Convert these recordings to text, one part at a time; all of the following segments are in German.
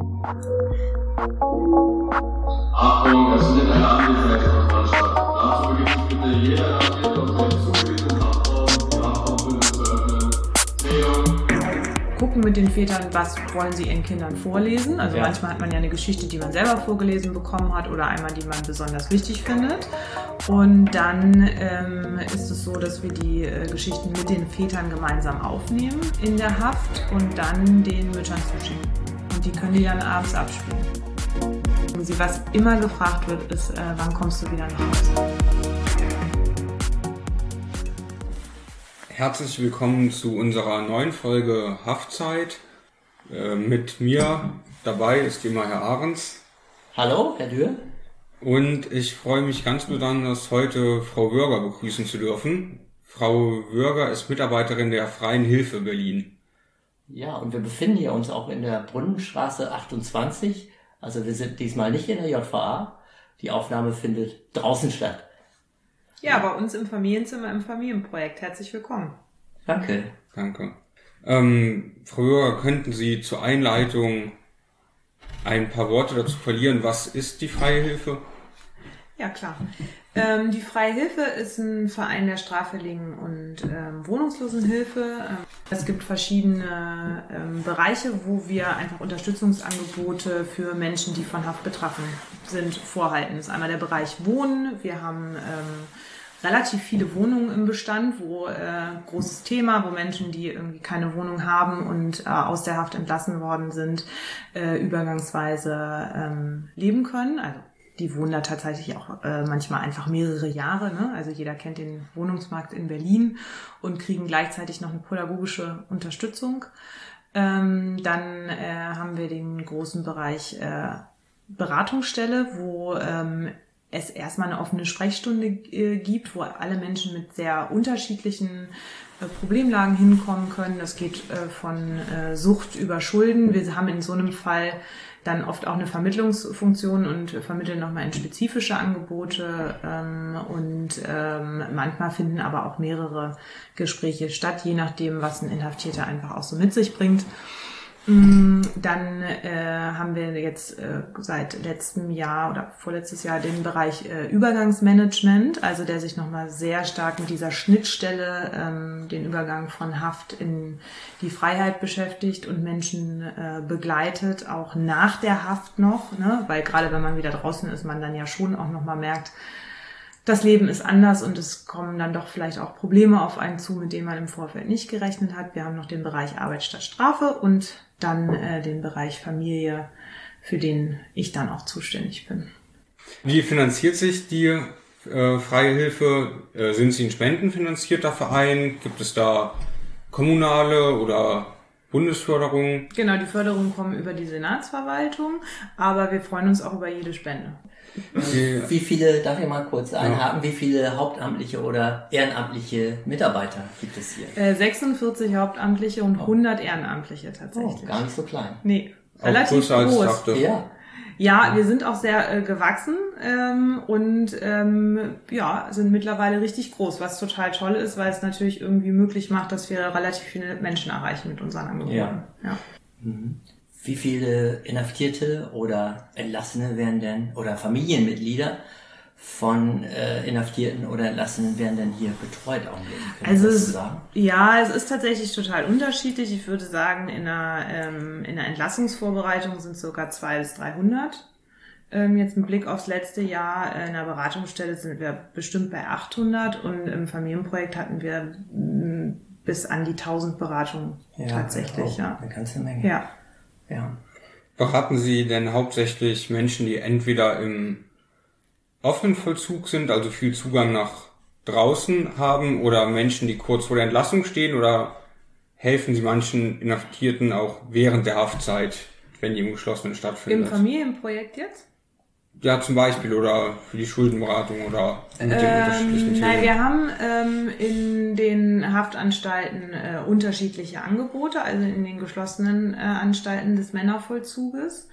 Achtung, es findet eine Anwesenheitskontrolle statt. Dazu beginnt sich bitte jeder Inhaftierte aus dem zugewiesenen Kraftraum, die Kraftraumbündel zu öffnen. Zählung. Gucken mit den Vätern, was wollen sie ihren Kindern vorlesen. Also manchmal hat man ja eine Geschichte, die man selber vorgelesen bekommen hat oder einmal, die man besonders wichtig findet. Und dann ist es so, dass wir die Geschichten mit den Vätern gemeinsam aufnehmen in der Haft und dann den Müttern zuschicken. Und die können die dann abends abspielen. Was immer gefragt wird, ist, wann kommst du wieder nach Hause? Herzlich willkommen zu unserer neuen Folge Haftzeit. Mit mir dabei ist immer Herr Ahrens. Hallo, Herr Dürr. Und ich freue mich ganz besonders, heute Frau Würger begrüßen zu dürfen. Frau Würger ist Mitarbeiterin der Freien Hilfe Berlin. Ja, und wir befinden hier uns auch in der Brunnenstraße 28. Also wir sind diesmal nicht in der JVA. Die Aufnahme findet draußen statt. Ja, bei uns im Familienzimmer, im Familienprojekt. Herzlich willkommen. Danke. Danke. Frau Würger, könnten Sie zur Einleitung ein paar Worte dazu verlieren? Was ist die Freie Hilfe? Ja, klar. Die Freie Hilfe ist ein Verein der straffälligen und Wohnungslosenhilfe. Es gibt verschiedene Bereiche, wo wir einfach Unterstützungsangebote für Menschen, die von Haft betroffen sind, vorhalten. Das ist einmal der Bereich Wohnen. Wir haben relativ viele Wohnungen im Bestand, großes Thema, wo Menschen, die irgendwie keine Wohnung haben und aus der Haft entlassen worden sind, übergangsweise leben können. Also die wohnen da tatsächlich auch manchmal einfach mehrere Jahre, ne? Also jeder kennt den Wohnungsmarkt in Berlin und kriegen gleichzeitig noch eine pädagogische Unterstützung. Dann haben wir den großen Bereich Beratungsstelle, wo es erstmal eine offene Sprechstunde gibt, wo alle Menschen mit sehr unterschiedlichen Problemlagen hinkommen können. Das geht von Sucht über Schulden. Wir haben in so einem Fall dann oft auch eine Vermittlungsfunktion und vermitteln nochmal in spezifische Angebote manchmal finden aber auch mehrere Gespräche statt, je nachdem, was ein Inhaftierter einfach auch so mit sich bringt. Dann haben wir jetzt seit letztem Jahr oder vorletztes Jahr den Bereich Übergangsmanagement, also der sich nochmal sehr stark mit dieser Schnittstelle, den Übergang von Haft in die Freiheit beschäftigt und Menschen begleitet, auch nach der Haft noch, ne? Weil gerade wenn man wieder draußen ist, man dann ja schon auch nochmal merkt, das Leben ist anders und es kommen dann doch vielleicht auch Probleme auf einen zu, mit denen man im Vorfeld nicht gerechnet hat. Wir haben noch den Bereich Arbeit statt Strafe und dann den Bereich Familie, für den ich dann auch zuständig bin. Wie finanziert sich die Freie Hilfe? Sind Sie ein spendenfinanzierter Verein? Gibt es da kommunale oder Bundesförderung? Genau, die Förderungen kommen über die Senatsverwaltung, aber wir freuen uns auch über jede Spende. Wie viele, darf ich mal kurz einhaken, wie viele hauptamtliche oder ehrenamtliche Mitarbeiter gibt es hier? 46 hauptamtliche und 100 ehrenamtliche tatsächlich. Oh, gar nicht so klein. Nee, relativ groß. Ja, wir sind auch sehr gewachsen sind mittlerweile richtig groß, was total toll ist, weil es natürlich irgendwie möglich macht, dass wir relativ viele Menschen erreichen mit unseren Angeboten. Ja. Mhm. Wie viele Inhaftierte oder Entlassene werden denn, oder Familienmitglieder von Inhaftierten oder Entlassenen werden denn hier betreut? Also es ist tatsächlich total unterschiedlich. Ich würde sagen, in der Entlassungsvorbereitung sind es sogar 200 bis 300. Jetzt mit Blick aufs letzte Jahr in der Beratungsstelle sind wir bestimmt bei 800 und im Familienprojekt hatten wir bis an die 1000 Beratungen tatsächlich. Ja, eine ganze Menge. Ja. Beraten Sie denn hauptsächlich Menschen, die entweder im offenen Vollzug sind, also viel Zugang nach draußen haben, oder Menschen, die kurz vor der Entlassung stehen, oder helfen Sie manchen Inhaftierten auch während der Haftzeit, wenn die im Geschlossenen stattfindet? Im Familienprojekt jetzt? Ja, zum Beispiel, oder für die Schuldenberatung oder mit den unterschiedlichen Themen. Nein, wir haben in den Haftanstalten unterschiedliche Angebote, also in den geschlossenen Anstalten des Männervollzuges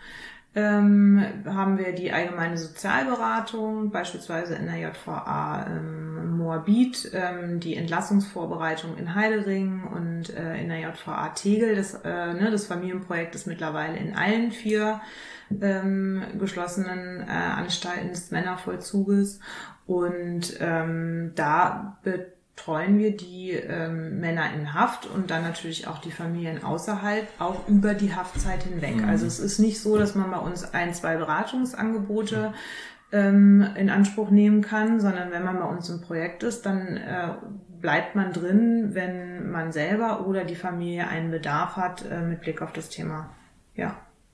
haben wir die allgemeine Sozialberatung, beispielsweise in der JVA Moabit, die Entlassungsvorbereitung in Heidering und in der JVA Tegel. Das Familienprojekt ist mittlerweile in allen 4 geschlossenen Anstalten des Männervollzuges. Und da betreuen wir die Männer in Haft und dann natürlich auch die Familien außerhalb, auch über die Haftzeit hinweg. Also es ist nicht so, dass man bei uns 1, 2 Beratungsangebote in Anspruch nehmen kann, sondern wenn man bei uns im Projekt ist, dann bleibt man drin, wenn man selber oder die Familie einen Bedarf hat mit Blick auf das Thema. Ja.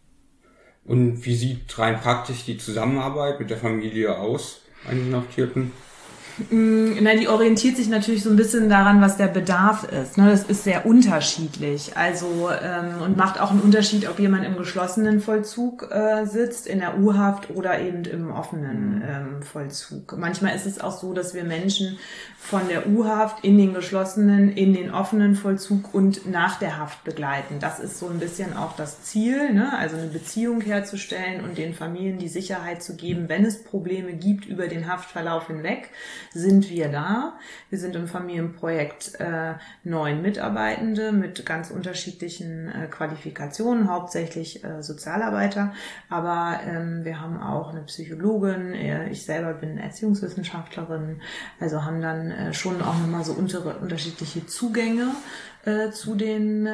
Und wie sieht rein praktisch die Zusammenarbeit mit der Familie aus, einen Inhaftierten? Die orientiert sich natürlich so ein bisschen daran, was der Bedarf ist. Das ist sehr unterschiedlich. Also und macht auch einen Unterschied, ob jemand im geschlossenen Vollzug sitzt, in der U-Haft oder eben im offenen Vollzug. Manchmal ist es auch so, dass wir Menschen von der U-Haft in den geschlossenen, in den offenen Vollzug und nach der Haft begleiten. Das ist so ein bisschen auch das Ziel, ne? Also eine Beziehung herzustellen und den Familien die Sicherheit zu geben, wenn es Probleme gibt über den Haftverlauf hinweg, sind wir da. Wir sind im Familienprojekt 9 Mitarbeitende mit ganz unterschiedlichen Qualifikationen, hauptsächlich Sozialarbeiter, aber wir haben auch eine Psychologin, ich selber bin Erziehungswissenschaftlerin, also haben dann schon auch nochmal so unterschiedliche Zugänge zu den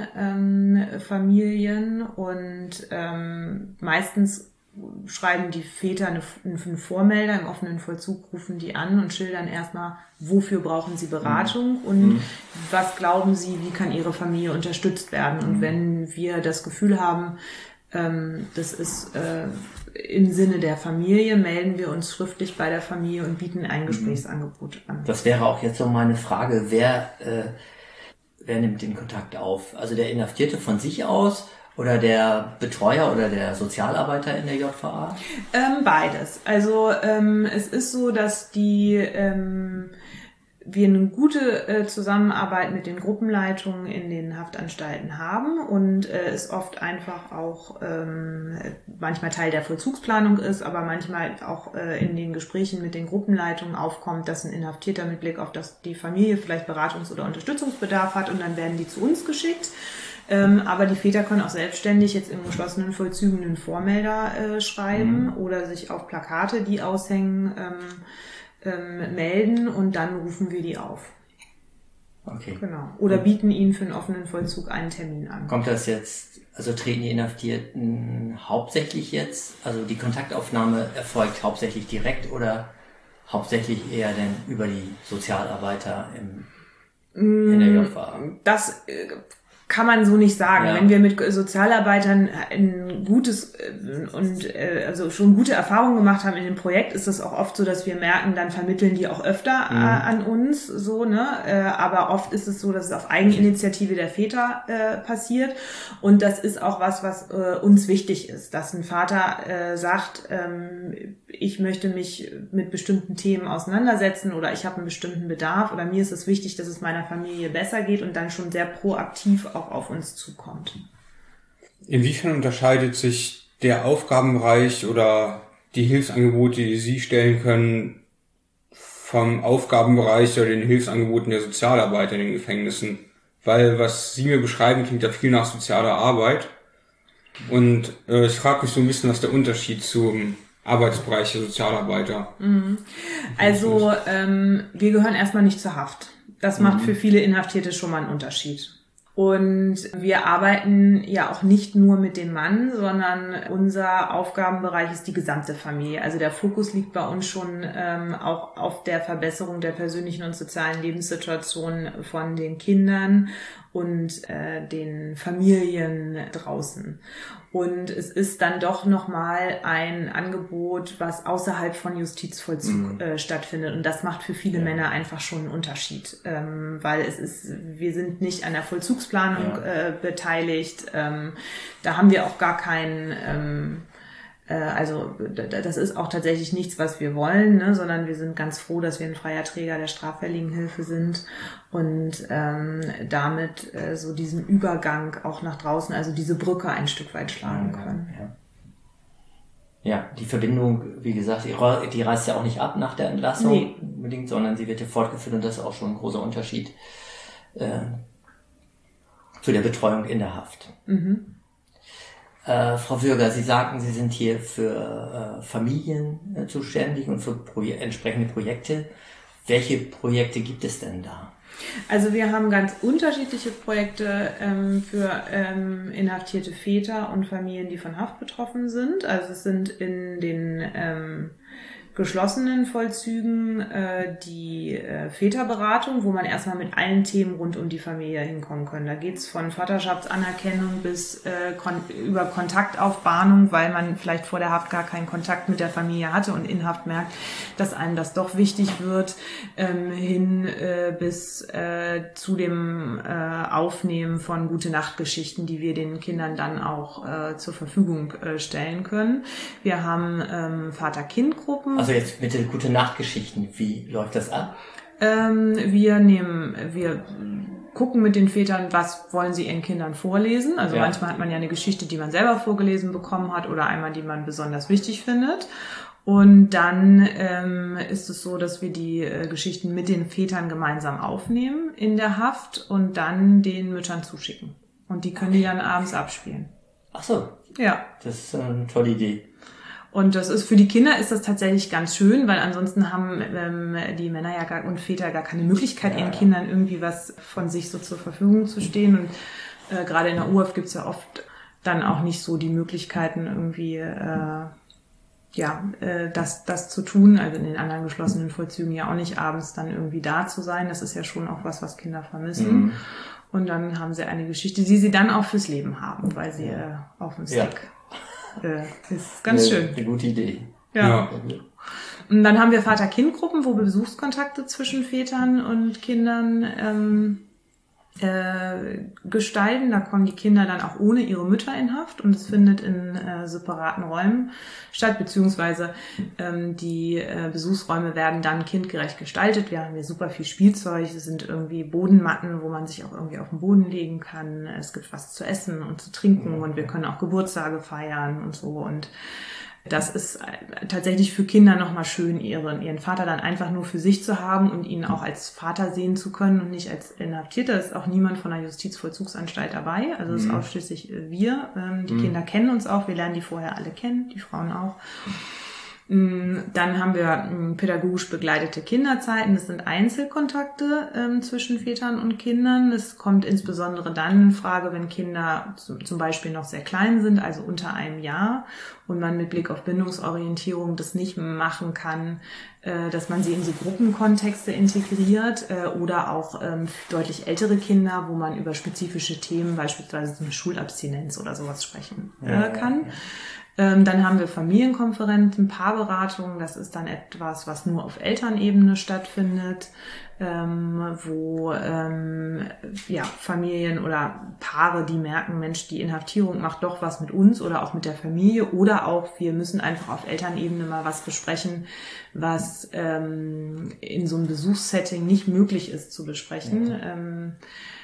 Familien und meistens schreiben die Väter einen Vormelder im offenen Vollzug, rufen die an und schildern erstmal, wofür brauchen sie Beratung und was glauben sie, wie kann ihre Familie unterstützt werden. Und wenn wir das Gefühl haben, das ist im Sinne der Familie, melden wir uns schriftlich bei der Familie und bieten ein Gesprächsangebot an. Das wäre auch jetzt so meine Frage, wer nimmt den Kontakt auf? Also der Inhaftierte von sich aus oder der Betreuer oder der Sozialarbeiter in der JVA? Beides. Also es ist so, dass wir eine gute Zusammenarbeit mit den Gruppenleitungen in den Haftanstalten haben und es oft einfach auch manchmal Teil der Vollzugsplanung ist, aber manchmal auch in den Gesprächen mit den Gruppenleitungen aufkommt, dass ein Inhaftierter mit Blick auf die Familie vielleicht Beratungs- oder Unterstützungsbedarf hat und dann werden die zu uns geschickt. Aber die Väter können auch selbstständig jetzt im geschlossenen Vollzügen einen Vormelder schreiben oder sich auf Plakate, die aushängen, melden und dann rufen wir die auf. Okay. Genau. Oder bieten ihnen für einen offenen Vollzug einen Termin an. Kommt das jetzt, also treten die Inhaftierten hauptsächlich jetzt, also die Kontaktaufnahme erfolgt hauptsächlich direkt oder hauptsächlich eher denn über die Sozialarbeiter in der JVA? Das kann man so nicht sagen. Ja. Wenn wir mit Sozialarbeitern ein gutes also schon gute Erfahrungen gemacht haben in dem Projekt, ist es auch oft so, dass wir merken, dann vermitteln die auch öfter an uns, so, ne? Aber oft ist es so, dass es auf Eigeninitiative der Väter passiert. Und das ist auch was uns wichtig ist, dass ein Vater sagt, ich möchte mich mit bestimmten Themen auseinandersetzen oder ich habe einen bestimmten Bedarf oder mir ist es wichtig, dass es meiner Familie besser geht und dann schon sehr proaktiv auch auf uns zukommt. Inwiefern unterscheidet sich der Aufgabenbereich oder die Hilfsangebote, die Sie stellen können, vom Aufgabenbereich oder den Hilfsangeboten der Sozialarbeiter in den Gefängnissen? Weil was Sie mir beschreiben, klingt ja viel nach sozialer Arbeit. Und ich frage mich so ein bisschen, was der Unterschied zum Arbeitsbereich der Sozialarbeiter. Also wir gehören erstmal nicht zur Haft. Das macht für viele Inhaftierte schon mal einen Unterschied. Und wir arbeiten ja auch nicht nur mit dem Mann, sondern unser Aufgabenbereich ist die gesamte Familie. Also der Fokus liegt bei uns schon auch auf der Verbesserung der persönlichen und sozialen Lebenssituation von den Kindern und den Familien draußen. Und es ist dann doch nochmal ein Angebot, was außerhalb von Justizvollzug stattfindet. Und das macht für viele Männer einfach schon einen Unterschied. Weil wir sind nicht an der Vollzugsplanung beteiligt. Da haben wir auch gar keinen, also das ist auch tatsächlich nichts, was wir wollen, ne, sondern wir sind ganz froh, dass wir ein freier Träger der Straffälligenhilfe sind und damit so diesen Übergang auch nach draußen, also diese Brücke ein Stück weit schlagen können. Ja, die Verbindung, wie gesagt, die reißt ja auch nicht ab nach der Entlassung unbedingt, sondern sie wird ja fortgeführt und das ist auch schon ein großer Unterschied zu der Betreuung in der Haft. Frau Würger, Sie sagten, Sie sind hier für Familien zuständig und für entsprechende Projekte. Welche Projekte gibt es denn da? Also wir haben ganz unterschiedliche Projekte für inhaftierte Väter und Familien, die von Haft betroffen sind. Also es sind in den geschlossenen Vollzügen die Väterberatung, wo man erstmal mit allen Themen rund um die Familie hinkommen kann. Da geht's von Vaterschaftsanerkennung bis über Kontaktaufbahnung, weil man vielleicht vor der Haft gar keinen Kontakt mit der Familie hatte und in Haft merkt, dass einem das doch wichtig wird, hin bis zu dem Aufnehmen von Gute-Nacht-Geschichten, die wir den Kindern dann auch zur Verfügung stellen können. Wir haben Vater-Kind-Gruppen. Also jetzt mit den Gute-Nacht-Geschichten, wie läuft das ab? Wir gucken mit den Vätern, was wollen sie ihren Kindern vorlesen. Also manchmal hat man ja eine Geschichte, die man selber vorgelesen bekommen hat oder einmal, die man besonders wichtig findet. Und dann ist es so, dass wir die Geschichten mit den Vätern gemeinsam aufnehmen in der Haft und dann den Müttern zuschicken. Und die können die dann abends abspielen. Ach so. Ja. Das ist eine tolle Idee. Und das ist für die Kinder ist das tatsächlich ganz schön, weil ansonsten haben die Männer ja und Väter gar keine Möglichkeit, ihren Kindern irgendwie was von sich so zur Verfügung zu stehen. Und gerade in der UHAF gibt's ja oft dann auch nicht so die Möglichkeiten, irgendwie das zu tun. Also in den anderen geschlossenen Vollzügen ja auch nicht abends dann irgendwie da zu sein. Das ist ja schon auch was Kinder vermissen. Und dann haben sie eine Geschichte, die sie dann auch fürs Leben haben, weil sie auf dem Stick ist ganz schön. Eine gute Idee. Ja. Und dann haben wir Vater-Kind-Gruppen, wo wir Besuchskontakte zwischen Vätern und Kindern gestalten. Da kommen die Kinder dann auch ohne ihre Mütter in Haft und es findet in separaten Räumen statt, beziehungsweise die Besuchsräume werden dann kindgerecht gestaltet. Wir haben hier super viel Spielzeug, es sind irgendwie Bodenmatten, wo man sich auch irgendwie auf den Boden legen kann. Es gibt was zu essen und zu trinken und wir können auch Geburtstage feiern und so. Und das ist tatsächlich für Kinder nochmal schön, ihren Vater dann einfach nur für sich zu haben und ihn auch als Vater sehen zu können und nicht als Inhaftierter. Da ist auch niemand von der Justizvollzugsanstalt dabei. Also es ist ausschließlich wir. Die Kinder kennen uns auch. Wir lernen die vorher alle kennen, die Frauen auch. Dann haben wir pädagogisch begleitete Kinderzeiten. Das sind Einzelkontakte zwischen Vätern und Kindern. Das kommt insbesondere dann in Frage, wenn Kinder zum Beispiel noch sehr klein sind, also unter einem Jahr, und man mit Blick auf Bindungsorientierung das nicht machen kann, dass man sie in so Gruppenkontexte integriert oder auch deutlich ältere Kinder, wo man über spezifische Themen, beispielsweise eine Schulabstinenz oder sowas sprechen kann. Dann haben wir Familienkonferenzen, Paarberatungen. Das ist dann etwas, was nur auf Elternebene stattfindet, wo Familien oder Paare, die merken, Mensch, die Inhaftierung macht doch was mit uns oder auch mit der Familie, oder auch wir müssen einfach auf Elternebene mal was besprechen, was in so einem Besuchssetting nicht möglich ist zu besprechen.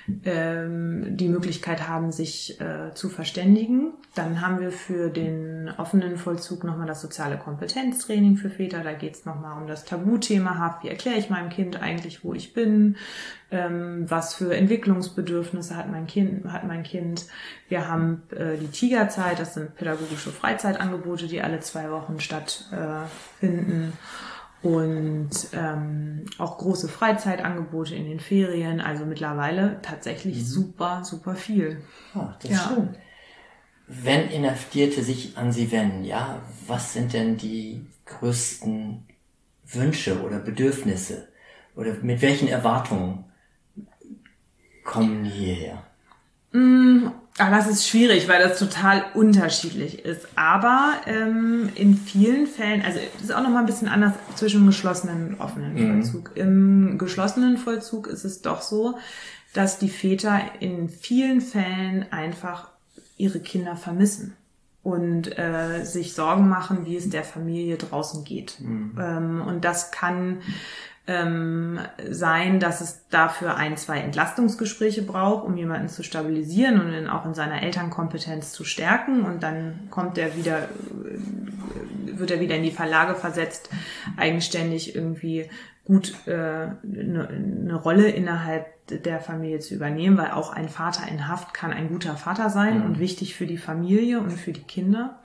Die Möglichkeit haben, sich zu verständigen. Dann haben wir für den offenen Vollzug nochmal das soziale Kompetenztraining für Väter. Da geht es nochmal um das Tabuthema Haft. Wie erkläre ich meinem Kind eigentlich, wo ich bin? Was für Entwicklungsbedürfnisse hat mein Kind? Wir haben die Tigerzeit, das sind pädagogische Freizeitangebote, die alle 2 Wochen stattfinden. Und auch große Freizeitangebote in den Ferien, also mittlerweile tatsächlich super, super viel. Ah, das ist schön. Wenn Inhaftierte sich an Sie wenden, was sind denn die größten Wünsche oder Bedürfnisse? Oder mit welchen Erwartungen kommen die hierher? Aber das ist schwierig, weil das total unterschiedlich ist. Aber in vielen Fällen, also das ist auch nochmal ein bisschen anders zwischen geschlossenen und offenen Vollzug. Im geschlossenen Vollzug ist es doch so, dass die Väter in vielen Fällen einfach ihre Kinder vermissen und sich Sorgen machen, wie es der Familie draußen geht. Und das kann sein, dass es dafür 1, 2 Entlastungsgespräche braucht, um jemanden zu stabilisieren und ihn auch in seiner Elternkompetenz zu stärken. Und dann wird er wieder in die Verlage versetzt, eigenständig irgendwie gut eine Rolle innerhalb der Familie zu übernehmen, weil auch ein Vater in Haft kann ein guter Vater sein und wichtig für die Familie und für die Kinder.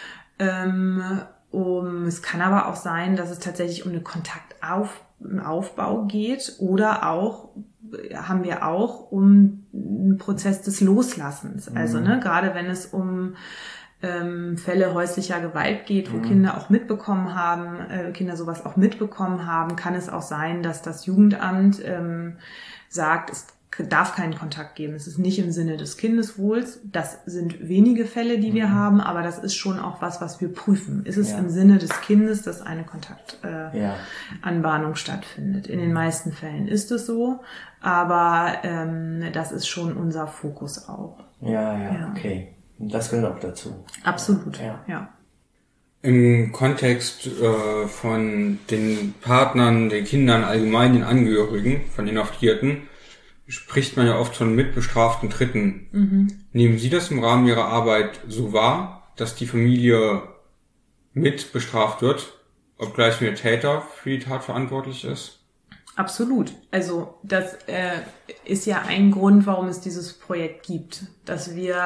Es kann aber auch sein, dass es tatsächlich um einen Kontaktaufbau geht oder auch, haben wir auch, um einen Prozess des Loslassens. Also gerade wenn es um Fälle häuslicher Gewalt geht, wo Kinder sowas auch mitbekommen haben, kann es auch sein, dass das Jugendamt sagt, es darf keinen Kontakt geben. Es ist nicht im Sinne des Kindeswohls. Das sind wenige Fälle, die wir haben, aber das ist schon auch was wir prüfen. Ist es im Sinne des Kindes, dass eine Kontaktanbahnung stattfindet? In den meisten Fällen ist es so, aber das ist schon unser Fokus auch. Ja, okay. Das gehört auch dazu. Absolut, ja. Im Kontext von den Partnern, den Kindern, allgemein den Angehörigen von Inhaftierten, spricht man ja oft von mitbestraften Dritten. Nehmen Sie das im Rahmen Ihrer Arbeit so wahr, dass die Familie mit bestraft wird, obgleich der Täter für die Tat verantwortlich ist? Absolut. Also das ist ja ein Grund, warum es dieses Projekt gibt, dass wir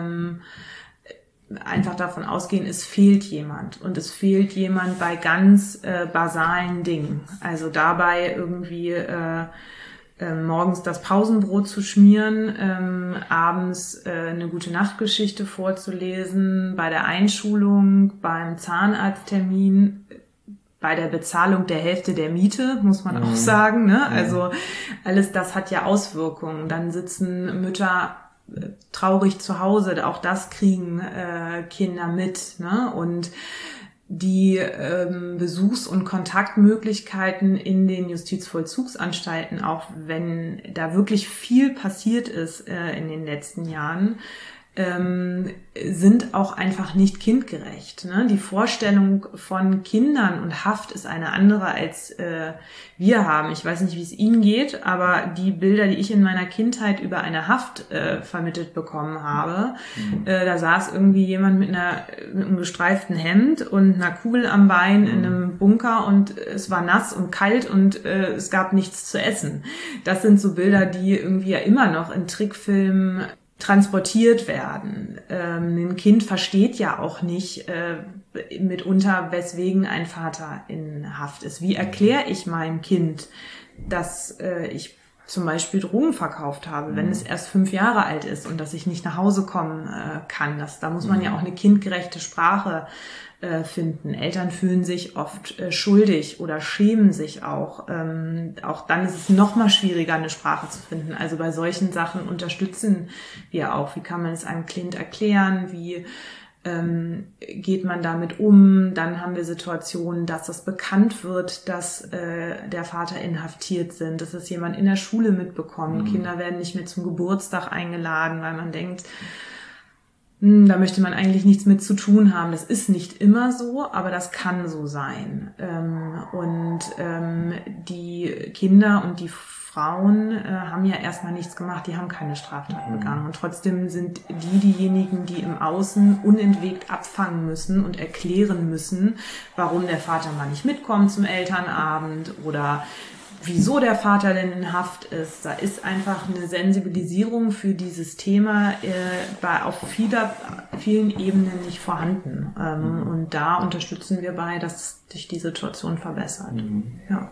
einfach davon ausgehen, es fehlt jemand. Und es fehlt jemand bei ganz basalen Dingen. Also dabei irgendwie morgens das Pausenbrot zu schmieren, abends eine Gute-Nacht-Geschichte vorzulesen, bei der Einschulung, beim Zahnarzttermin, bei der Bezahlung der Hälfte der Miete, muss man auch sagen, ne? Also alles das hat ja Auswirkungen. Dann sitzen Mütter traurig zu Hause, auch das kriegen Kinder mit, ne? Und die Besuchs- und Kontaktmöglichkeiten in den Justizvollzugsanstalten, auch wenn da wirklich viel passiert ist in den letzten Jahren, sind auch einfach nicht kindgerecht. Ne? Die Vorstellung von Kindern und Haft ist eine andere, als wir haben. Ich weiß nicht, wie es Ihnen geht, aber die Bilder, die ich in meiner Kindheit über eine Haft vermittelt bekommen habe, da saß irgendwie jemand mit einem gestreiften Hemd und einer Kugel am Bein in einem Bunker und es war nass und kalt und es gab nichts zu essen. Das sind so Bilder, die irgendwie ja immer noch in Trickfilmen transportiert werden. Ein Kind versteht ja auch nicht mitunter, weswegen ein Vater in Haft ist. Wie erkläre ich meinem Kind, dass ich zum Beispiel Drogen verkauft habe, wenn es erst 5 Jahre alt ist und dass ich nicht nach Hause kommen kann? Da muss man ja auch eine kindgerechte Sprache finden. Eltern fühlen sich oft schuldig oder schämen sich auch. Auch dann ist es noch mal schwieriger, eine Sprache zu finden. Also bei solchen Sachen unterstützen wir auch. Wie kann man es einem Kind erklären? Wie geht man damit um? Dann haben wir Situationen, dass das bekannt wird, dass der Vater inhaftiert sind, dass es jemand in der Schule mitbekommt. Kinder werden nicht mehr zum Geburtstag eingeladen, weil man denkt, da möchte man eigentlich nichts mit zu tun haben. Das ist nicht immer so, aber das kann so sein. Die Kinder und die Frauen haben ja erstmal nichts gemacht, die haben keine Straftat begangen. Und trotzdem sind diejenigen, die im Außen unentwegt abfangen müssen und erklären müssen, warum der Vater mal nicht mitkommt zum Elternabend oder wieso der Vater denn in Haft ist. Da ist einfach eine Sensibilisierung für dieses Thema auf vielen Ebenen nicht vorhanden. Und da unterstützen wir bei, dass sich die Situation verbessert. Ja.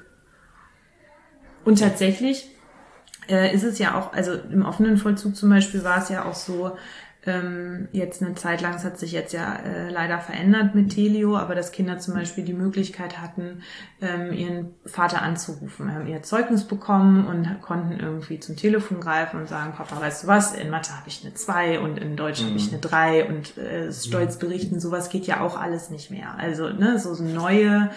Und tatsächlich ist es ja auch, also im offenen Vollzug zum Beispiel war es ja auch so, jetzt eine Zeit lang, es hat sich jetzt ja leider verändert mit Telio, aber dass Kinder zum Beispiel die Möglichkeit hatten, ihren Vater anzurufen. Wir haben ihr Zeugnis bekommen und konnten irgendwie zum Telefon greifen und sagen, Papa, weißt du was, in Mathe habe ich eine 2 und in Deutsch habe ich eine 3 und stolz berichten, sowas geht ja auch alles nicht mehr. Also so neue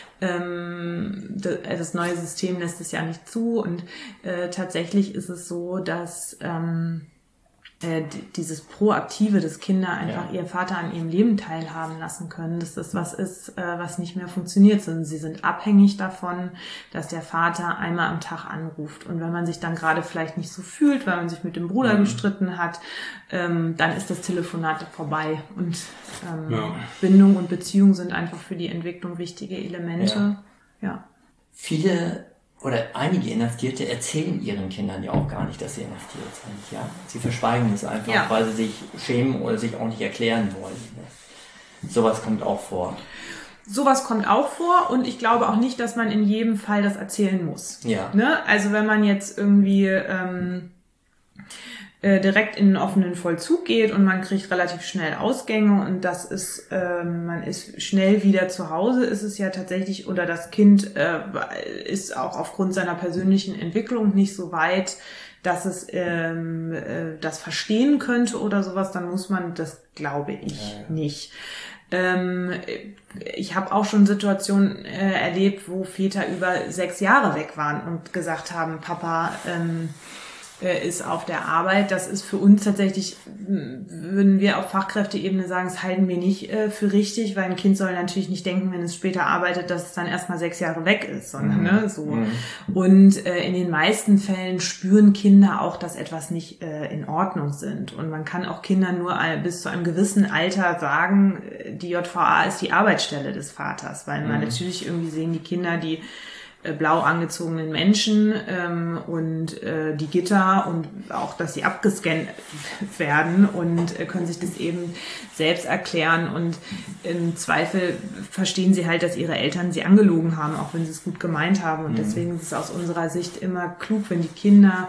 das neue System lässt es ja nicht zu und tatsächlich ist es so, dass dieses Proaktive, dass Kinder einfach ihr Vater an ihrem Leben teilhaben lassen können, dass das was ist, was nicht mehr funktioniert, sondern sie sind abhängig davon, dass der Vater einmal am Tag anruft. Und wenn man sich dann gerade vielleicht nicht so fühlt, weil man sich mit dem Bruder gestritten hat, dann ist das Telefonat vorbei. Und Bindung und Beziehung sind einfach für die Entwicklung wichtige Elemente. Ja. Viele oder einige Inhaftierte erzählen ihren Kindern ja auch gar nicht, dass sie inhaftiert sind. Ja? Sie verschweigen es einfach, weil sie sich schämen oder sich auch nicht erklären wollen. Ne? Sowas kommt auch vor. Sowas kommt auch vor und ich glaube auch nicht, dass man in jedem Fall das erzählen muss. Ja. Ne? Also wenn man jetzt irgendwie direkt in einen offenen Vollzug geht und man kriegt relativ schnell Ausgänge und das ist, man ist schnell wieder zu Hause, ist es ja tatsächlich, oder das Kind ist auch aufgrund seiner persönlichen Entwicklung nicht so weit, dass es das verstehen könnte oder sowas, dann muss man das, glaube ich, nicht. Ich habe auch schon Situationen erlebt, wo Väter über 6 Jahre weg waren und gesagt haben, Papa ist auf der Arbeit. Das ist für uns tatsächlich, würden wir auf Fachkräfteebene sagen, das halten wir nicht für richtig, weil ein Kind soll natürlich nicht denken, wenn es später arbeitet, dass es dann erstmal 6 Jahre weg ist, sondern so. Und in den meisten Fällen spüren Kinder auch, dass etwas nicht in Ordnung sind. Und man kann auch Kindern nur bis zu einem gewissen Alter sagen, die JVA ist die Arbeitsstelle des Vaters, weil man natürlich irgendwie sehen die Kinder, die blau angezogenen Menschen und die Gitter und auch, dass sie abgescannt werden und können sich das eben selbst erklären und im Zweifel verstehen sie halt, dass ihre Eltern sie angelogen haben, auch wenn sie es gut gemeint haben und deswegen ist es aus unserer Sicht immer klug, wenn die Kinder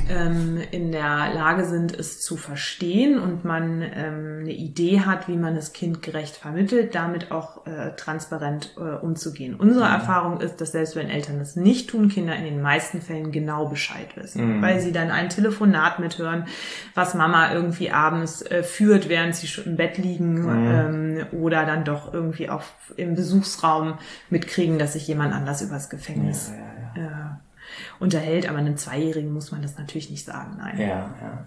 in der Lage sind, es zu verstehen und man eine Idee hat, wie man das Kind gerecht vermittelt, damit auch transparent umzugehen. Unsere Erfahrung ist, dass selbst wenn Eltern das nicht tun, Kinder in den meisten Fällen genau Bescheid wissen, weil sie dann ein Telefonat mithören, was Mama irgendwie abends führt, während sie schon im Bett liegen oder dann doch irgendwie auch im Besuchsraum mitkriegen, dass sich jemand anders übers Gefängnis unterhält. Aber einem 2-Jährigen muss man das natürlich nicht sagen, nein. Ja.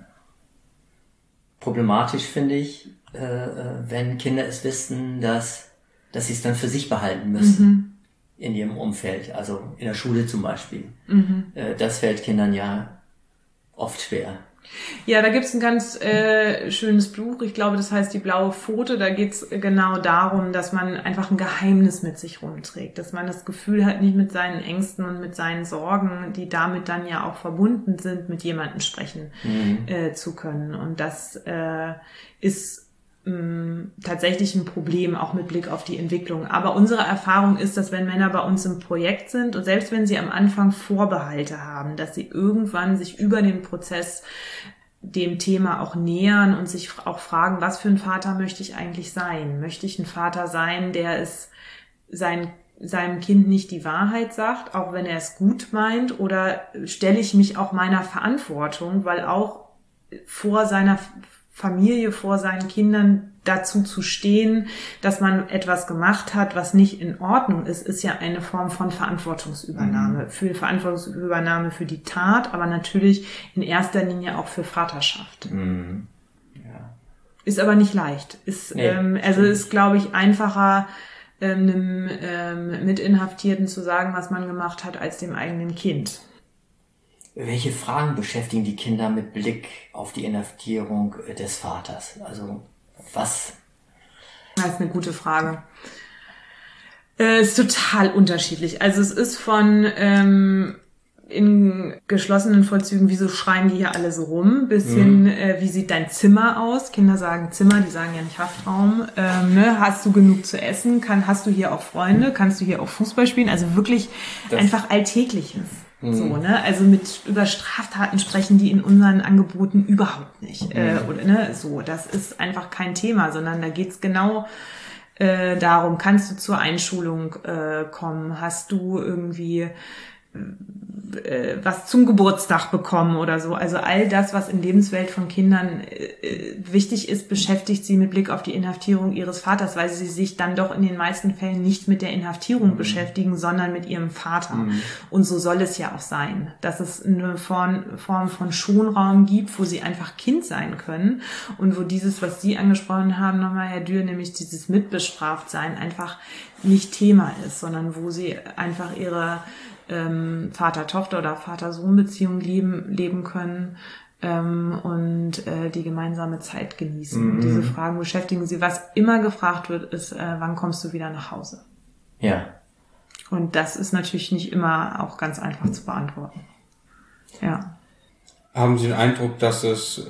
Problematisch finde ich, wenn Kinder es wissen, dass sie es dann für sich behalten müssen. In ihrem Umfeld, also in der Schule zum Beispiel. Das fällt Kindern ja oft schwer. Ja, da gibt's ein ganz schönes Buch, ich glaube, das heißt Die blaue Pfote, da geht's genau darum, dass man einfach ein Geheimnis mit sich rumträgt, dass man das Gefühl hat, nicht mit seinen Ängsten und mit seinen Sorgen, die damit dann ja auch verbunden sind, mit jemandem sprechen zu können. Und das ist tatsächlich ein Problem, auch mit Blick auf die Entwicklung. Aber unsere Erfahrung ist, dass wenn Männer bei uns im Projekt sind und selbst wenn sie am Anfang Vorbehalte haben, dass sie irgendwann sich über den Prozess dem Thema auch nähern und sich auch fragen, was für ein Vater möchte ich eigentlich sein? Möchte ich ein Vater sein, der es seinem Kind nicht die Wahrheit sagt, auch wenn er es gut meint? Oder stelle ich mich auch meiner Verantwortung, weil auch vor seiner Familie, vor seinen Kindern dazu zu stehen, dass man etwas gemacht hat, was nicht in Ordnung ist, ist ja eine Form von Verantwortungsübernahme. Für Verantwortungsübernahme für die Tat, aber natürlich in erster Linie auch für Vaterschaft. Ist aber nicht leicht. Ist glaube ich, einfacher, einem Mitinhaftierten zu sagen, was man gemacht hat, als dem eigenen Kind. Welche Fragen beschäftigen die Kinder mit Blick auf die Inhaftierung des Vaters? Also was? Das ist eine gute Frage. Ist total unterschiedlich. Also es ist von in geschlossenen Vollzügen, wieso schreien die hier alle so rum, bis hin, wie sieht dein Zimmer aus? Kinder sagen Zimmer, die sagen ja nicht Haftraum. Hast du genug zu essen? Hast du hier auch Freunde? Kannst du hier auch Fußball spielen? Also wirklich einfach Alltägliches. So, ne? Also über Straftaten sprechen die in unseren Angeboten überhaupt nicht. Das ist einfach kein Thema, sondern da geht's genau darum, kannst du zur Einschulung kommen? Hast du irgendwie was zum Geburtstag bekommen oder so. Also all das, was in Lebenswelt von Kindern wichtig ist, beschäftigt sie mit Blick auf die Inhaftierung ihres Vaters, weil sie sich dann doch in den meisten Fällen nicht mit der Inhaftierung beschäftigen, sondern mit ihrem Vater. Und so soll es ja auch sein, dass es eine Form von Schonraum gibt, wo sie einfach Kind sein können und wo dieses, was Sie angesprochen haben, nochmal, Herr Dürr, nämlich dieses Mitbestraftsein einfach nicht Thema ist, sondern wo sie einfach ihre Vater-Tochter- oder Vater-Sohn-Beziehung leben können und die gemeinsame Zeit genießen. Diese Fragen beschäftigen sie. Was immer gefragt wird, ist, wann kommst du wieder nach Hause? Ja. Und das ist natürlich nicht immer auch ganz einfach zu beantworten. Ja. Haben Sie den Eindruck, dass es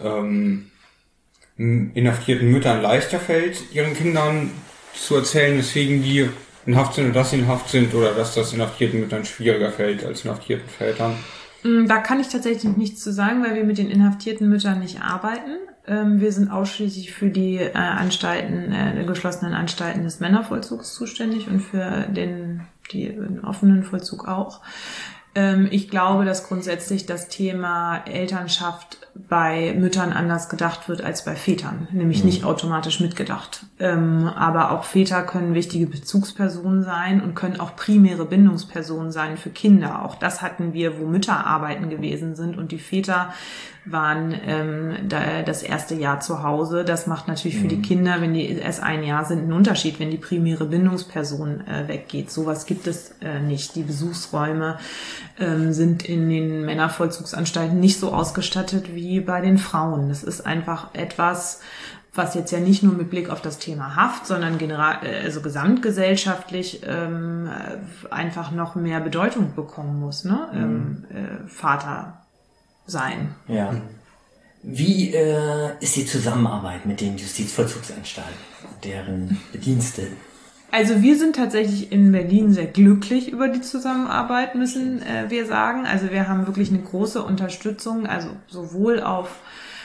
inhaftierten Müttern leichter fällt, ihren Kindern zu erzählen, weswegen die in Haft sind und dass sie in Haft sind, oder dass das inhaftierten Müttern schwieriger fällt als inhaftierten Vätern? Da kann ich tatsächlich nichts zu sagen, weil wir mit den inhaftierten Müttern nicht arbeiten. Wir sind ausschließlich für die geschlossenen Anstalten des Männervollzugs zuständig und für den offenen Vollzug auch. Ich glaube, dass grundsätzlich das Thema Elternschaft bei Müttern anders gedacht wird als bei Vätern, nämlich nicht automatisch mitgedacht. Aber auch Väter können wichtige Bezugspersonen sein und können auch primäre Bindungspersonen sein für Kinder. Auch das hatten wir, wo Mütter arbeiten gewesen sind und die Väter waren das erste Jahr zu Hause. Das macht natürlich für die Kinder, wenn die erst ein Jahr sind, einen Unterschied, wenn die primäre Bindungsperson weggeht. Sowas gibt es nicht. Die Besuchsräume sind in den Männervollzugsanstalten nicht so ausgestattet wie bei den Frauen. Das ist einfach etwas, was jetzt ja nicht nur mit Blick auf das Thema Haft, sondern also gesamtgesellschaftlich einfach noch mehr Bedeutung bekommen muss, ne? Vater sein. Ja. Wie ist die Zusammenarbeit mit den Justizvollzugsanstalten, deren Bediensteten? Also wir sind tatsächlich in Berlin sehr glücklich über die Zusammenarbeit, müssen wir sagen. Also wir haben wirklich eine große Unterstützung, also sowohl auf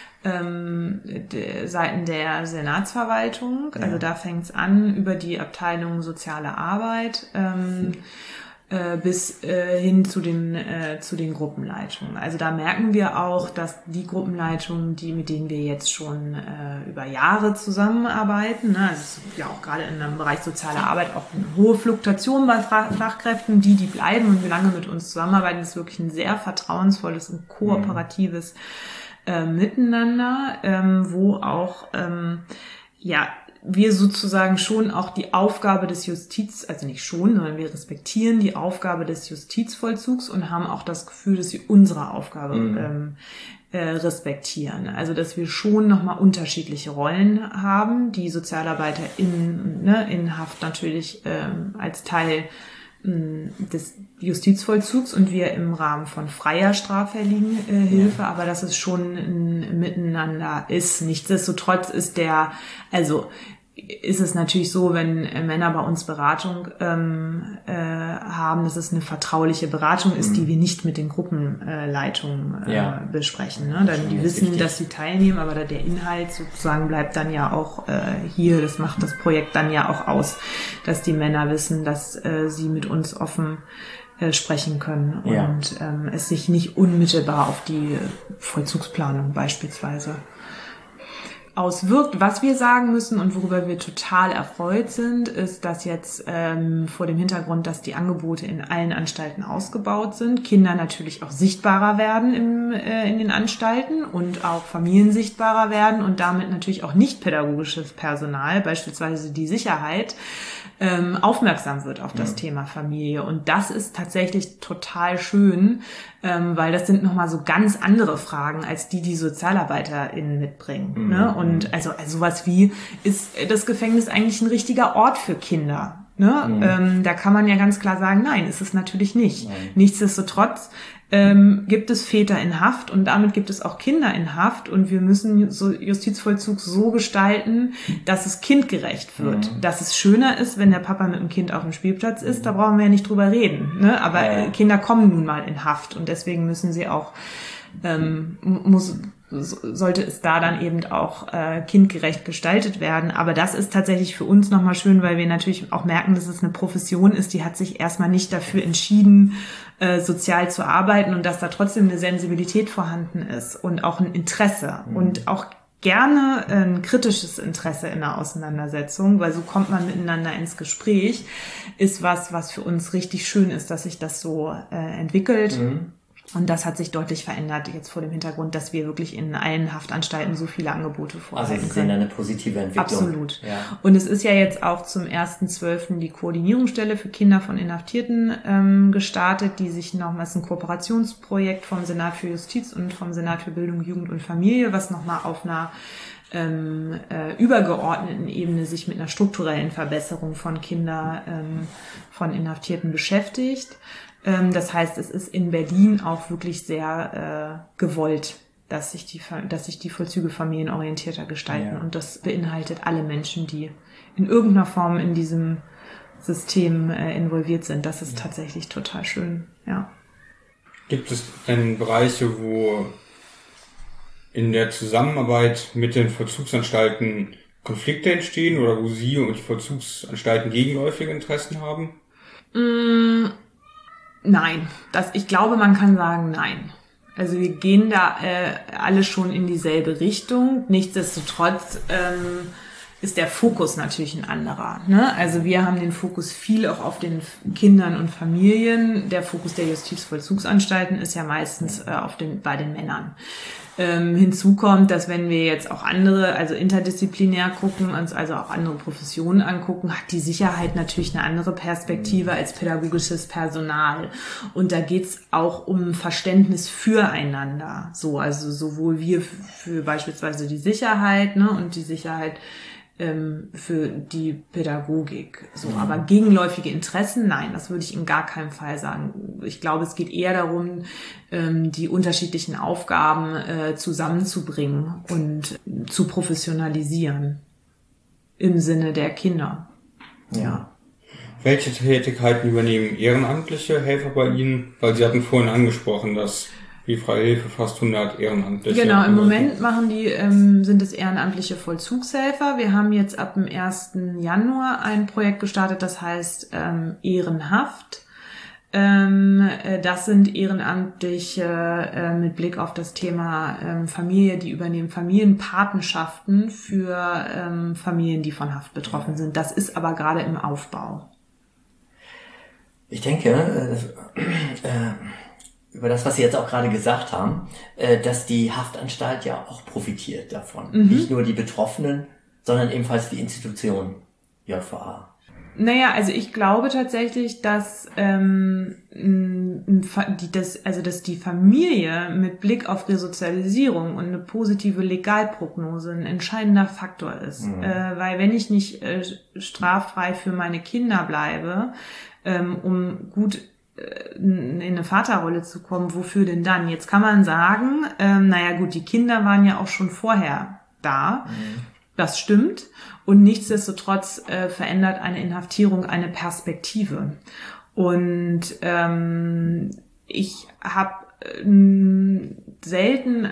Seiten der Senatsverwaltung, also da fängt es an über die Abteilung Soziale Arbeit bis hin zu den Gruppenleitungen. Also da merken wir auch, dass die Gruppenleitungen, mit denen wir jetzt schon über Jahre zusammenarbeiten, ne, also es ist ja auch gerade in dem Bereich soziale Arbeit auch eine hohe Fluktuation bei Fachkräften, die bleiben und wie lange mit uns zusammenarbeiten, ist wirklich ein sehr vertrauensvolles und kooperatives Miteinander, wo auch wir sozusagen schon auch die Aufgabe des also nicht schon, sondern wir respektieren die Aufgabe des Justizvollzugs und haben auch das Gefühl, dass sie unsere Aufgabe respektieren. Also dass wir schon nochmal unterschiedliche Rollen haben, die Sozialarbeiter in Haft natürlich als Teil des Justizvollzugs und wir im Rahmen von freier Straffälligenhilfe, aber dass es schon ein Miteinander ist. Nichtsdestotrotz ist ist es natürlich so, wenn Männer bei uns Beratung haben, dass es eine vertrauliche Beratung ist, die wir nicht mit den Gruppenleitungen besprechen. Ne? Dann die wissen, dass sie teilnehmen, aber der Inhalt sozusagen bleibt dann ja auch hier. Das macht das Projekt dann ja auch aus, dass die Männer wissen, dass sie mit uns offen sprechen können und es sich nicht unmittelbar auf die Vollzugsplanung beispielsweise auswirkt. Was wir sagen müssen und worüber wir total erfreut sind, ist, dass jetzt vor dem Hintergrund, dass die Angebote in allen Anstalten ausgebaut sind, Kinder natürlich auch sichtbarer werden in den Anstalten und auch Familien sichtbarer werden und damit natürlich auch nicht pädagogisches Personal, beispielsweise die Sicherheit, aufmerksam wird auf das Thema Familie. Und das ist tatsächlich total schön, weil das sind nochmal so ganz andere Fragen, als die SozialarbeiterInnen mitbringen. Ne? Und also sowas wie, ist das Gefängnis eigentlich ein richtiger Ort für Kinder? Ne? Da kann man ja ganz klar sagen, nein, ist es natürlich nicht. Nein. Nichtsdestotrotz gibt es Väter in Haft und damit gibt es auch Kinder in Haft und wir müssen Justizvollzug so gestalten, dass es kindgerecht wird. Dass es schöner ist, wenn der Papa mit dem Kind auf dem Spielplatz ist, da brauchen wir ja nicht drüber reden. Ne? Aber Kinder kommen nun mal in Haft und deswegen müssen sie auch, muss sollte es da dann eben auch kindgerecht gestaltet werden. Aber das ist tatsächlich für uns nochmal schön, weil wir natürlich auch merken, dass es eine Profession ist, die hat sich erstmal nicht dafür entschieden, sozial zu arbeiten und dass da trotzdem eine Sensibilität vorhanden ist und auch ein Interesse und auch gerne ein kritisches Interesse in der Auseinandersetzung, weil so kommt man miteinander ins Gespräch, ist was für uns richtig schön ist, dass sich das so entwickelt. Und das hat sich deutlich verändert jetzt vor dem Hintergrund, dass wir wirklich in allen Haftanstalten so viele Angebote vorhalten können. Also Sie sehen eine positive Entwicklung. Absolut. Ja. Und es ist ja jetzt auch zum 1.12. die Koordinierungsstelle für Kinder von Inhaftierten gestartet, die sich nochmals ein Kooperationsprojekt vom Senat für Justiz und vom Senat für Bildung, Jugend und Familie, was nochmal auf einer übergeordneten Ebene sich mit einer strukturellen Verbesserung von Kindern von Inhaftierten beschäftigt. Das heißt, es ist in Berlin auch wirklich sehr gewollt, dass sich die Vollzüge familienorientierter gestalten. Ja. Und das beinhaltet alle Menschen, die in irgendeiner Form in diesem System involviert sind. Das ist tatsächlich total schön, ja. Gibt es denn Bereiche, wo in der Zusammenarbeit mit den Vollzugsanstalten Konflikte entstehen oder wo Sie und die Vollzugsanstalten gegenläufige Interessen haben? Nein, ich glaube, man kann sagen nein. Also wir gehen da alle schon in dieselbe Richtung. Nichtsdestotrotz ist der Fokus natürlich ein anderer. Ne? Also wir haben den Fokus viel auch auf den Kindern und Familien. Der Fokus der Justizvollzugsanstalten ist ja meistens bei den Männern. Hinzu kommt, dass wenn wir jetzt auch andere, also interdisziplinär gucken, uns also auch andere Professionen angucken, hat die Sicherheit natürlich eine andere Perspektive als pädagogisches Personal. Und da geht's auch um Verständnis füreinander. So, also sowohl wir für beispielsweise die Sicherheit, ne, und die Sicherheit für die Pädagogik. So, aber gegenläufige Interessen, nein, das würde ich in gar keinem Fall sagen. Ich glaube, es geht eher darum, die unterschiedlichen Aufgaben zusammenzubringen und zu professionalisieren im Sinne der Kinder. Ja. Welche Tätigkeiten übernehmen ehrenamtliche Helfer bei Ihnen? Weil Sie hatten vorhin angesprochen, dass die Freie Hilfe fast 100 Ehrenamtliche. Genau, im Moment sind es ehrenamtliche Vollzugshelfer. Wir haben jetzt ab dem 1. Januar ein Projekt gestartet, das heißt Ehrenhaft. Das sind Ehrenamtliche mit Blick auf das Thema Familie, die übernehmen Familienpatenschaften für Familien, die von Haft betroffen sind. Das ist aber gerade im Aufbau. Ich denke, über das, was Sie jetzt auch gerade gesagt haben, dass die Haftanstalt ja auch profitiert davon. Nicht nur die Betroffenen, sondern ebenfalls die Institution JVA. Naja, also ich glaube tatsächlich, dass dass die Familie mit Blick auf Resozialisierung und eine positive Legalprognose ein entscheidender Faktor ist. Weil wenn ich nicht straffrei für meine Kinder bleibe, um gut in eine Vaterrolle zu kommen, wofür denn dann? Jetzt kann man sagen, naja gut, die Kinder waren ja auch schon vorher da. Das stimmt. Und nichtsdestotrotz verändert eine Inhaftierung eine Perspektive. Und ich habe selten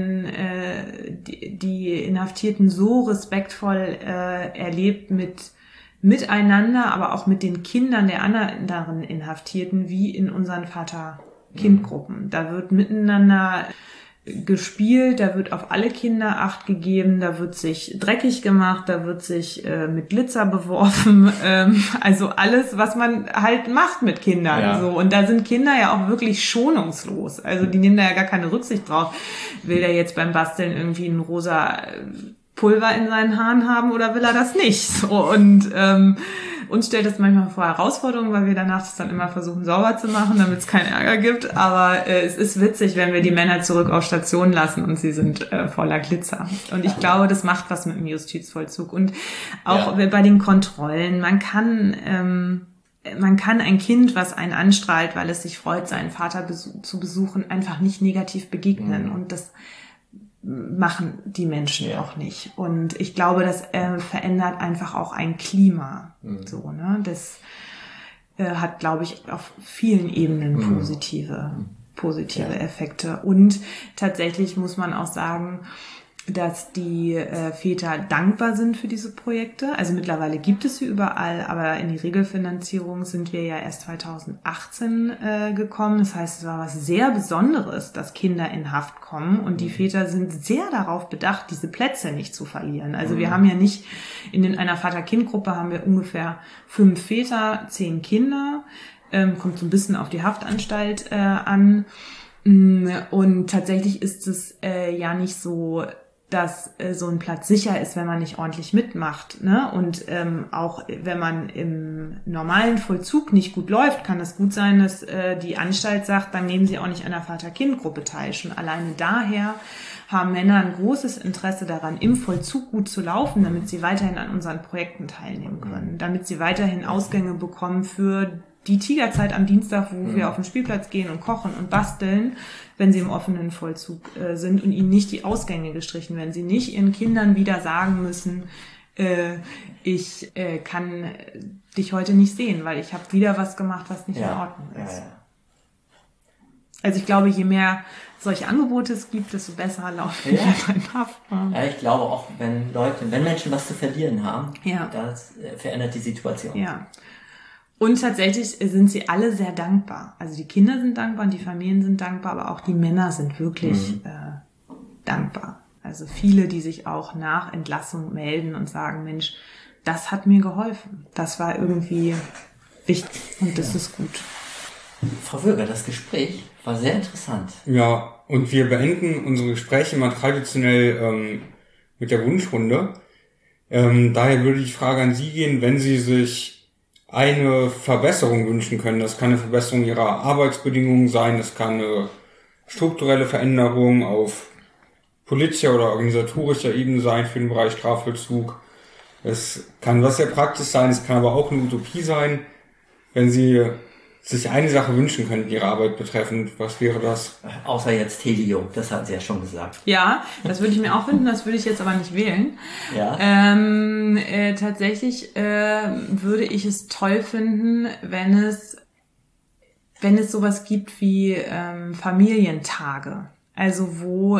die Inhaftierten so respektvoll erlebt miteinander, aber auch mit den Kindern der anderen Inhaftierten wie in unseren Vater-Kind-Gruppen. Da wird miteinander gespielt, da wird auf alle Kinder Acht gegeben, da wird sich dreckig gemacht, da wird sich mit Glitzer beworfen, also alles, was man halt macht mit Kindern. Ja. So. Und da sind Kinder ja auch wirklich schonungslos. Also die nehmen da ja gar keine Rücksicht drauf. Will der jetzt beim Basteln irgendwie ein rosa Pulver in seinen Haaren haben oder will er das nicht? So, und uns stellt das manchmal vor Herausforderungen, weil wir danach das dann immer versuchen sauber zu machen, damit es keinen Ärger gibt. Aber es ist witzig, wenn wir die Männer zurück auf Station lassen und sie sind voller Glitzer. Und ich glaube, das macht was mit dem Justizvollzug. Und auch bei den Kontrollen, man kann ein Kind, was einen anstrahlt, weil es sich freut, seinen Vater zu besuchen, einfach nicht negativ begegnen. Und das machen die Menschen auch nicht. Und ich glaube, das verändert einfach auch ein Klima. So, ne? Das hat, glaube ich, auf vielen Ebenen positive positive Effekte. Und tatsächlich muss man auch sagen, dass die Väter dankbar sind für diese Projekte. Also mittlerweile gibt es sie überall, aber in die Regelfinanzierung sind wir ja erst 2018 gekommen. Das heißt, es war was sehr Besonderes, dass Kinder in Haft kommen und die Väter sind sehr darauf bedacht, diese Plätze nicht zu verlieren. Also wir haben ja nicht, in einer Vater-Kind-Gruppe haben wir ungefähr 5 Väter, 10 Kinder, kommt so ein bisschen auf die Haftanstalt an. Und tatsächlich ist es ja nicht so, dass so ein Platz sicher ist, wenn man nicht ordentlich mitmacht, ne? Und auch wenn man im normalen Vollzug nicht gut läuft, kann es gut sein, dass die Anstalt sagt, dann nehmen Sie auch nicht an der Vater-Kind-Gruppe teil. Schon alleine daher haben Männer ein großes Interesse daran, im Vollzug gut zu laufen, damit sie weiterhin an unseren Projekten teilnehmen können, damit sie weiterhin Ausgänge bekommen für die Tigerzeit am Dienstag, wo wir auf den Spielplatz gehen und kochen und basteln, wenn sie im offenen Vollzug sind und ihnen nicht die Ausgänge gestrichen werden. Sie nicht ihren Kindern wieder sagen müssen, ich kann dich heute nicht sehen, weil ich habe wieder was gemacht, was nicht in Ordnung ist. Ja. Also ich glaube, je mehr solche Angebote es gibt, desto besser laufen wir in Haft. Ja, ich glaube auch, wenn Menschen was zu verlieren haben, das verändert die Situation. Ja. Und tatsächlich sind sie alle sehr dankbar. Also die Kinder sind dankbar und die Familien sind dankbar, aber auch die Männer sind wirklich dankbar. Also viele, die sich auch nach Entlassung melden und sagen, Mensch, das hat mir geholfen. Das war irgendwie wichtig und das ist gut. Frau Würger, das Gespräch war sehr interessant. Ja, und wir beenden unsere Gespräche mal traditionell mit der Wunschrunde. Daher würde die Frage an Sie gehen, wenn Sie sich eine Verbesserung wünschen können. Das kann eine Verbesserung Ihrer Arbeitsbedingungen sein, das kann eine strukturelle Veränderung auf politischer oder organisatorischer Ebene sein für den Bereich Strafvollzug. Es kann was sehr praktisch sein, es kann aber auch eine Utopie sein. Wenn Sie sich eine Sache wünschen können, Ihre Arbeit betreffend, was wäre das? Außer jetzt Helium, das hat sie ja schon gesagt. Ja, das würde ich mir auch wünschen, das würde ich jetzt aber nicht wählen. Ja. Tatsächlich würde ich es toll finden, wenn es sowas gibt wie Familientage. Also wo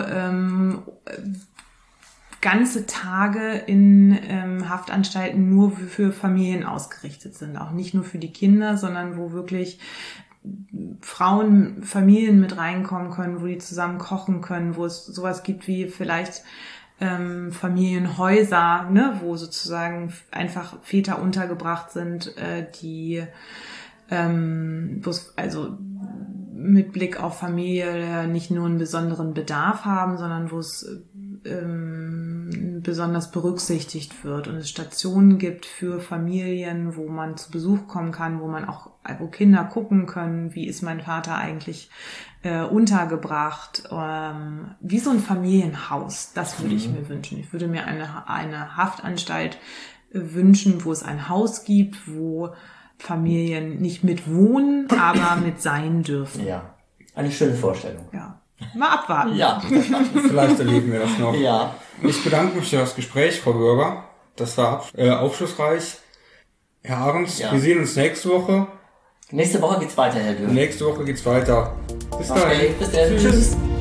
ganze Tage in Haftanstalten nur für Familien ausgerichtet sind. Auch nicht nur für die Kinder, sondern wo wirklich Frauen, Familien mit reinkommen können, wo die zusammen kochen können, wo es sowas gibt wie vielleicht Familienhäuser, ne, wo sozusagen einfach Väter untergebracht sind, die wo es also mit Blick auf Familie nicht nur einen besonderen Bedarf haben, sondern wo es besonders berücksichtigt wird und es Stationen gibt für Familien, wo man zu Besuch kommen kann, wo Kinder gucken können, wie ist mein Vater eigentlich untergebracht, wie so ein Familienhaus. Das würde ich mir wünschen. Ich würde mir eine Haftanstalt wünschen, wo es ein Haus gibt, wo Familien nicht mit wohnen, aber mit sein dürfen. Ja, eine schöne Vorstellung. Ja. Mal abwarten. Ja. Vielleicht erleben wir das noch. Ja. Ich bedanke mich für das Gespräch, Frau Würger. Das war aufschlussreich. Herr Ahrens, wir sehen uns nächste Woche. Nächste Woche geht's weiter, Herr Dürr. Nächste Woche geht's weiter. Bis dahin. Bis dann. Tschüss.